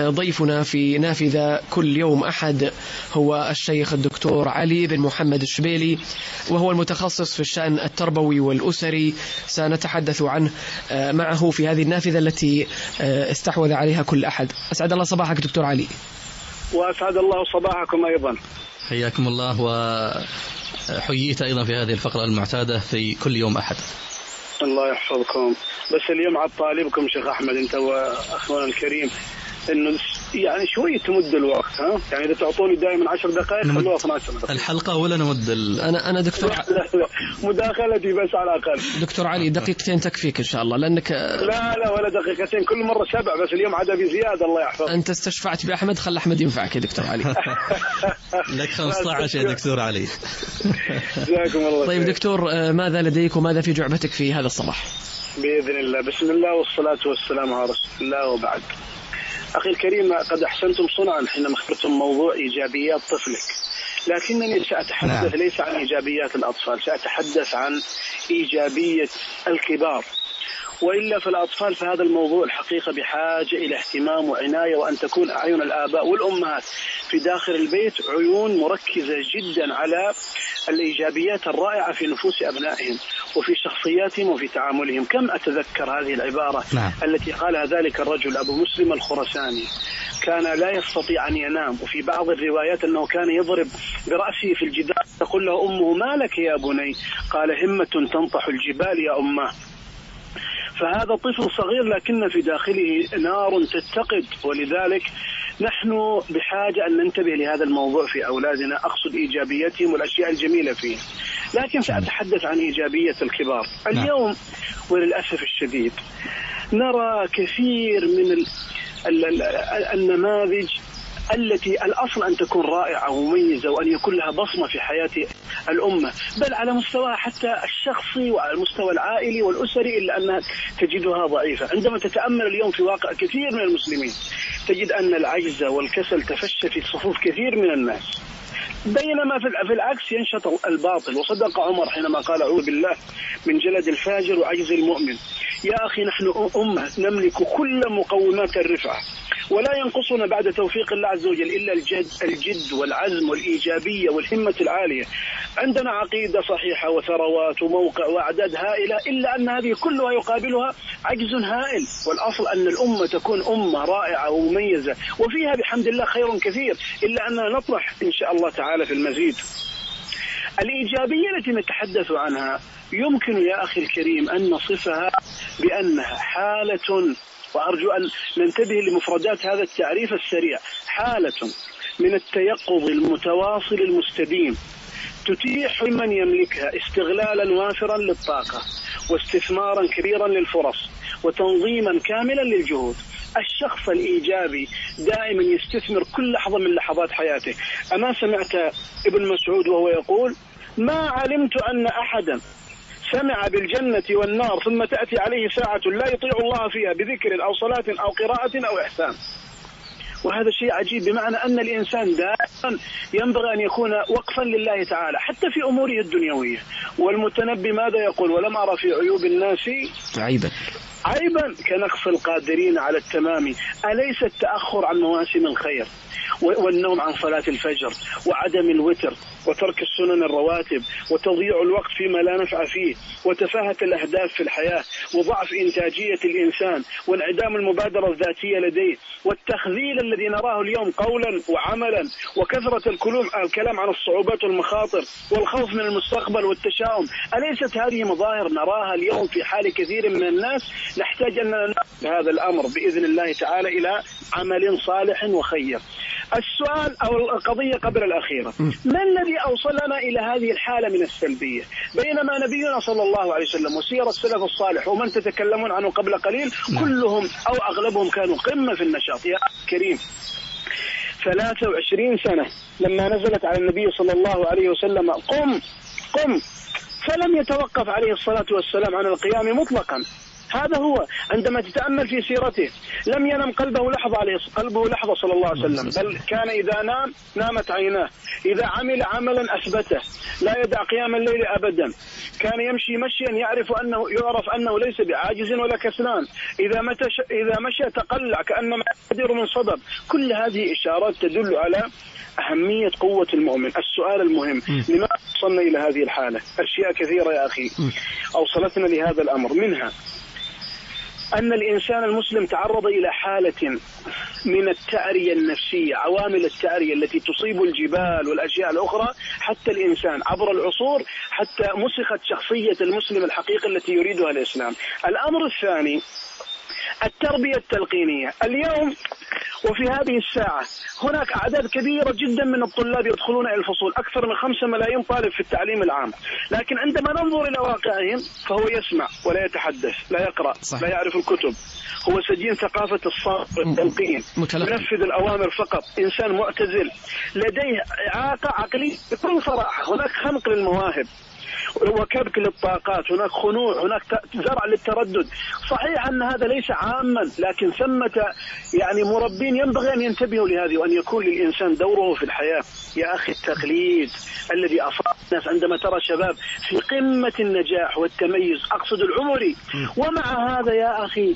ضيفنا في نافذة كل يوم أحد هو الشيخ الدكتور علي بن محمد الشبيلي، وهو المتخصص في الشأن التربوي والأسري. سنتحدث عنه معه في هذه النافذة التي استحوذ عليها كل أحد. أسعد الله صباحك دكتور علي. وأسعد الله صباحكم أيضا. حياكم الله، وحييت أيضا في هذه الفقرة المعتادة في كل يوم أحد. الله يحفظكم. بس اليوم عاد طالبكم شيخ أحمد أنت وأخونا الكريم إنه يعني شوية تمد الوقت، يعني إذا تعطوني دائما 10 دقائق خلوها 12 دقائق الحلقة، ولا نمد أنا دكتور لا مداخلتي بس على الأقل. دكتور علي دقيقتين تكفيك إن شاء الله، لأنك لا ولا دقيقتين، كل مرة 7 بس اليوم عدد زيادة. الله يحفظك. أنت استشفعت بأحمد، خل أحمد ينفعك يا دكتور علي. لك 15 يا دكتور علي. جزاكم الله. طيب دكتور، ماذا لديك وماذا في جعبتك في هذا الصباح؟ بإذن الله، بسم الله والصلاة والسلام على رسول الله، وبعد. أخي الكريم، قد أحسنتم صنعا حينما اخترتم موضوع إيجابيات طفلك، لكنني سأتحدث ليس عن إيجابيات الأطفال، سأتحدث عن إيجابية الكبار. وإلا في الأطفال فهذا الموضوع الحقيقة بحاجة إلى اهتمام وعناية، وأن تكون أعين الآباء والأمهات في داخل البيت عيون مركزة جدا على الإيجابيات الرائعة في نفوس أبنائهم وفي شخصياتهم وفي تعاملهم. كم أتذكر هذه العبارة التي قالها ذلك الرجل أبو مسلم الخرساني، كان لا يستطيع أن ينام، وفي بعض الروايات أنه كان يضرب برأسه في الجدار، تقول له أمه: ما لك يا بني؟ قال: همة تنطح الجبال يا أمه. فهذا طفل صغير لكن في داخله نار تتقد، ولذلك نحن بحاجة أن ننتبه لهذا الموضوع في أولادنا، أقصد إيجابيتهم والأشياء الجميلة فيهم. لكن سأتحدث عن إيجابية الكبار. اليوم وللأسف الشديد نرى كثير من النماذج التي الأصل أن تكون رائعة ومميزة وأن يكون لها بصمة في حياة الأمة، بل على مستوى حتى الشخصي وعلى المستوى العائلي والأسري، إلا أنها تجدها ضعيفة. عندما تتأمل اليوم في واقع كثير من المسلمين تجد أن العجز والكسل تفشى في صفوف كثير من الناس، بينما في العكس ينشط الباطل. وصدق عمر حينما قال: أعوذ بالله من جلد الفاجر وعجز المؤمن. يا أخي، نحن أمة نملك كل مقومات الرفعة، ولا ينقصنا بعد توفيق الله عز وجل إلا الجد والعزم والإيجابية والهمة العالية. عندنا عقيدة صحيحة وثروات وموقع وأعداد هائلة، إلا أن هذه كلها يقابلها عجز هائل. والأصل أن الأمة تكون أمة رائعة ومميزة وفيها بحمد الله خير كثير، إلا أننا نطمح إن شاء الله تعالى في المزيد. الإيجابية التي نتحدث عنها يمكن يا أخي الكريم أن نصفها بأنها حالة، وأرجو أن ننتبه لمفردات هذا التعريف السريع: حالة من التيقظ المتواصل المستديم تتيح لمن يملكها استغلالا وافرا للطاقة واستثمارا كبيرا للفرص وتنظيما كاملا للجهود. الشخص الإيجابي دائما يستثمر كل لحظة من لحظات حياته. أما سمعت ابن مسعود وهو يقول: ما علمت أن أحدا سمع بالجنة والنار ثم تأتي عليه ساعة لا يطيع الله فيها بذكر أو صلاة أو قراءة أو إحسان. وهذا شيء عجيب، بمعنى أن الإنسان دائما ينبغي أن يكون وقفا لله تعالى حتى في أموره الدنيوية. والمتنبي ماذا يقول؟ ولم أرى في عيوب الناس عيبا كنقص القادرين على التمام. أليس التأخر عن مواسم الخير والنوم عن صلاة الفجر وعدم الوتر وترك السنن الرواتب وتضييع الوقت فيما لا نفع فيه وتفاهة الأهداف في الحياة وضعف إنتاجية الإنسان وانعدام المبادرة الذاتية لديه والتخذيل الذي نراه اليوم قولا وعملا وكثرة الكلام عن الصعوبات والمخاطر والخوف من المستقبل والتشاؤم؟ أليست هذه مظاهر نراها اليوم في حال كثير من الناس؟ نحتاج أن هذا الأمر بإذن الله تعالى إلى عمل صالح وخير. السؤال أو القضية قبل الأخيرة: ما الذي أوصلنا إلى هذه الحالة من السلبية بينما نبينا صلى الله عليه وسلم وسيرة السلف الصالح ومن تتكلمون عنه قبل قليل كلهم أو أغلبهم كانوا قمة في النشاط؟ يا كريم، 23 سنة لما نزلت على النبي صلى الله عليه وسلم قم فلم يتوقف عليه الصلاة والسلام عن القيام مطلقا. هذا هو. عندما تتأمل في سيرته لم ينم قلبه لحظة صلى الله عليه وسلم، بل كان إذا نام نامت عيناه، إذا عمل عملا أثبته، لا يدع قيام الليل أبدا، كان يمشي مشيا يعرف أنه ليس بعاجز ولا كسلان، إذا مشى تقلع كأنما يقدر من صدب. كل هذه إشارات تدل على أهمية قوة المؤمن. السؤال المهم، لماذا وصلنا إلى هذه الحالة؟ أشياء كثيرة يا أخي أوصلتنا لهذا الأمر، منها أن الإنسان المسلم تعرض إلى حالة من التعرية النفسية، عوامل التعرية التي تصيب الجبال والأشياء الأخرى، حتى الإنسان عبر العصور، حتى مسخت شخصية المسلم الحقيقي التي يريدها الإسلام. الأمر الثاني التربية التلقينية. اليوم وفي هذه الساعة هناك أعداد كبيرة جدا من الطلاب يدخلون إلى الفصول، أكثر من 5 ملايين طالب في التعليم العام، لكن عندما ننظر إلى واقعهم فهو يسمع ولا يتحدث، لا يقرأ، لا يعرف الكتب، هو سجين ثقافة الصمت والتلقين، ينفذ الأوامر فقط، إنسان معتزل، لديه إعاقة عقلية بكل صراحة. هناك خنق للمواهب وكبك للطاقات، هناك خنوع، هناك زرع للتردد. صحيح أن هذا ليس عاما، لكن ثمة يعني مربين ينبغي أن ينتبهوا لهذه، وأن يكون للإنسان دوره في الحياة. يا أخي التقليد الذي أصاب الناس، عندما ترى شباب في قمة النجاح والتميز، أقصد العمري، ومع هذا يا أخي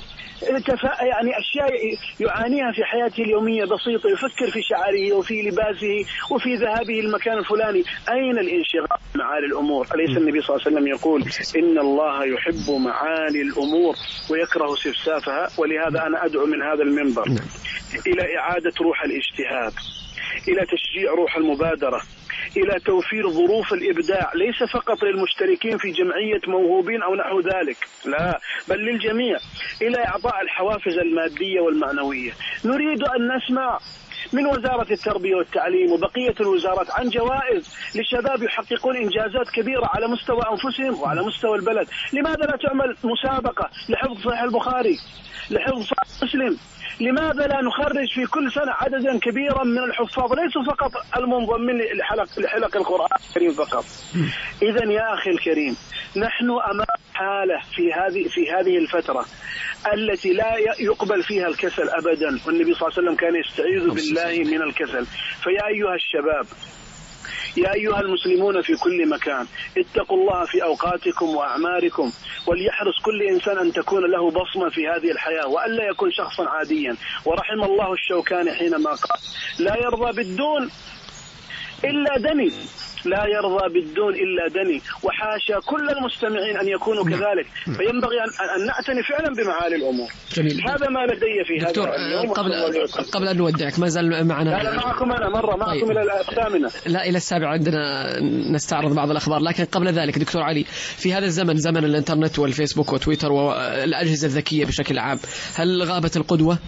يعني أشياء يعانيها في حياته اليومية بسيطة، يفكر في شعره وفي لباسه وفي ذهابه المكان الفلاني. أين الانشغال بمعالي الأمور؟ أليس النبي صلى الله عليه وسلم يقول إن الله يحب معالي الأمور ويكره سفسافها؟ ولهذا أنا أدعو من هذا المنبر إلى إعادة روح الاجتهاد، إلى تشجيع روح المبادرة، إلى توفير ظروف الإبداع، ليس فقط للمشتركين في جمعية موهوبين أو نحو ذلك، لا، بل للجميع، إلى إعطاء الحوافز المادية والمعنوية. نريد أن نسمع من وزارة التربية والتعليم وبقية الوزارات عن جوائز لشباب يحققون إنجازات كبيرة على مستوى أنفسهم وعلى مستوى البلد. لماذا لا تعمل مسابقة لحفظ صحيح البخاري، لحفظ صحيح مسلم؟ لماذا لا نخرج في كل سنة عددا كبيرا من الحفاظ، ليسوا فقط المنضمين لحلق القرآن الكريم فقط؟ إذن يا أخي الكريم، نحن أمام حالة في هذه الفترة التي لا يقبل فيها الكسل أبدا، والنبي صلى الله عليه وسلم كان يستعيذ بالله من الكسل. فيا أيها الشباب، يا أيها المسلمون في كل مكان، اتقوا الله في أوقاتكم وأعماركم، وليحرص كل إنسان أن تكون له بصمة في هذه الحياة، وألا يكون شخصا عاديا. ورحم الله الشوكاني حينما قال لا يرضى بالدون إلا دني، لا يرضى بالدون إلا دني، وحاشا كل المستمعين أن يكونوا كذلك. فينبغي أن نعتني فعلا بمعالي الأمور. جميل. هذا ما لدي في هذا دكتور، قبل أن نودعك، ما زال معنا. لا معكم أنا مرة معكم إلى الثامنة، لا إلى السابعة، عندنا نستعرض بعض الأخبار. لكن قبل ذلك دكتور علي، في هذا الزمن، زمن الإنترنت والفيسبوك وتويتر والأجهزة الذكية بشكل عام، هل غابت القدوة؟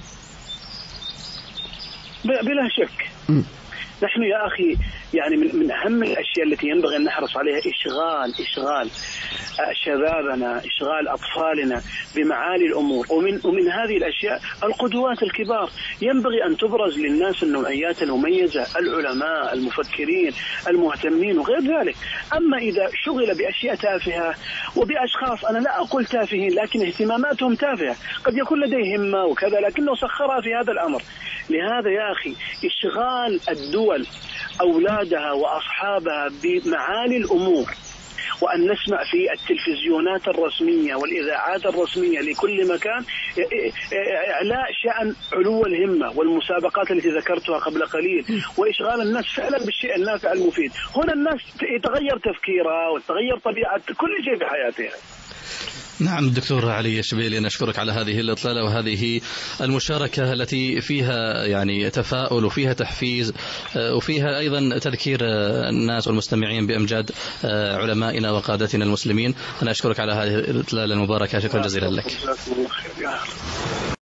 بلا شك. نحن يا أخي يعني من أهم الأشياء التي ينبغي أن نحرص عليها إشغال شبابنا، إشغال أطفالنا بمعالي الأمور. ومن هذه الأشياء القدوات الكبار، ينبغي أن تبرز للناس النوعيات المميزة، العلماء، المفكرين، المهتمين وغير ذلك. أما إذا شغل بأشياء تافهة وبأشخاص، أنا لا أقول تافهين، لكن اهتماماتهم تافهة، قد يكون لديه همة وكذا، لكنه سخرها في هذا الأمر. لهذا يا أخي إشغال الدول أولادها وأصحابها بمعالي الأمور، وأن نسمع في التلفزيونات الرسمية والإذاعات الرسمية لكل مكان إعلاء شأن علو الهمة والمسابقات التي ذكرتها قبل قليل، وإشغال الناس فعلا بالشيء النافع المفيد. هنا الناس يتغير تفكيرها وتغير طبيعة كل شيء في حياتها. نعم دكتور علي الشبيلي، نشكرك على هذه الإطلالة وهذه المشاركة التي فيها يعني تفاؤل وفيها تحفيز وفيها أيضا تذكير الناس والمستمعين بأمجاد علمائنا وقادتنا المسلمين. أنا أشكرك على هذه الإطلالة المباركة، شكرا جزيلا لك.